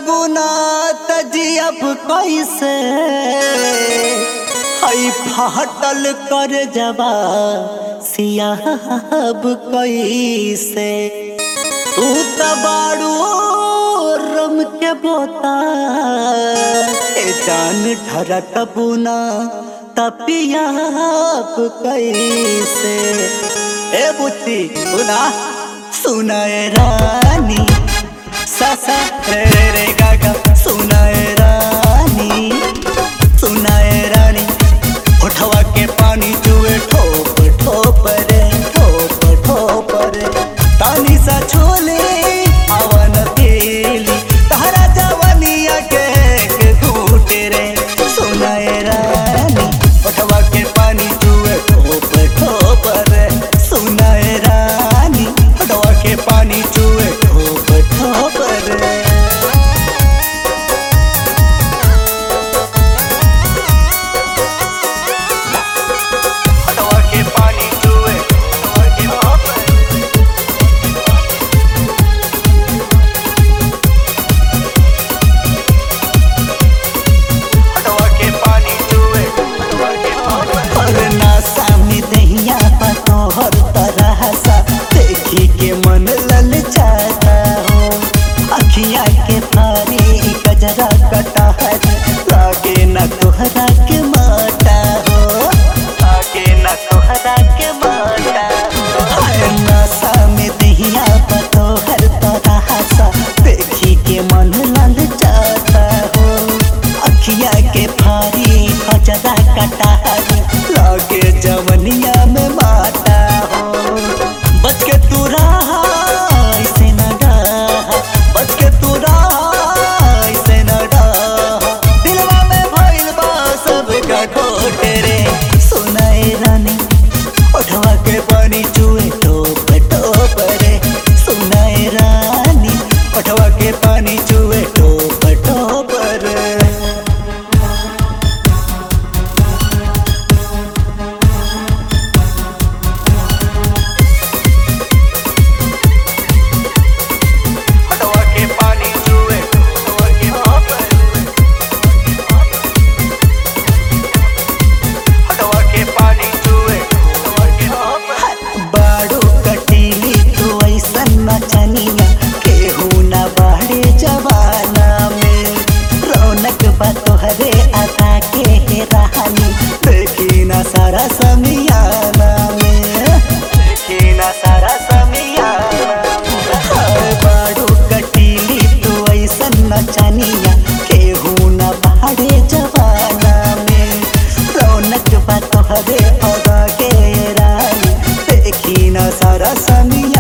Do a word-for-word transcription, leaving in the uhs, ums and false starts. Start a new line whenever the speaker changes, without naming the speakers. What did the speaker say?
बुना तजियब कैसे हई फाटल कर जबा सियाब कैसे तू तबाड़ू रम के बोता ए जान ढरक बुना तपियाब कैसे ए बुच्ची सुना सुनाए रानी सासा रे रे रे गागा सुनाए रानी सुनाए रानी उठवा के पानी चुए ठोप ठोप रे ठोप ठोप रे तानी सा छोले आवन तेली तारा जवनिया के घूटे रे सुनाए रानी उठवा के पानी चुए ठोप ठोप रे सुनाए रानी उठवा के पानी चुए ठोप ठोप रे तोहर तरह सा देखी के मन ललचाता हो अखिया के फारी गजरा कटहर लागे न तोहरा के माटा हो लागे न तोहरा के माटा हो नशा में दहिया तोहर तरह सा देखी के मन ललचाता हो अखिया के फारी गजरा कटहर लागे जवनिया में माता हो बच के तू रहा ऐसे न रहा बच के तू रहा ऐसे न रहा दिलवा में भइल बा सब का खोटे रे सुनाए रानी उठवा के पानी चुए टोप टोप रे सुनाए रानी उठवा के पानी चुए टोप टोप रे तोहरे अदा के हे रानी देखी ना सारा समियाना में देखी ना सारा समियाना बाड़ू कटीली तू ऐसन नचनिया केहू ना बाड़े जवाना में रौनक बा तोहरे अदा के रानी देखी ना सारा समिया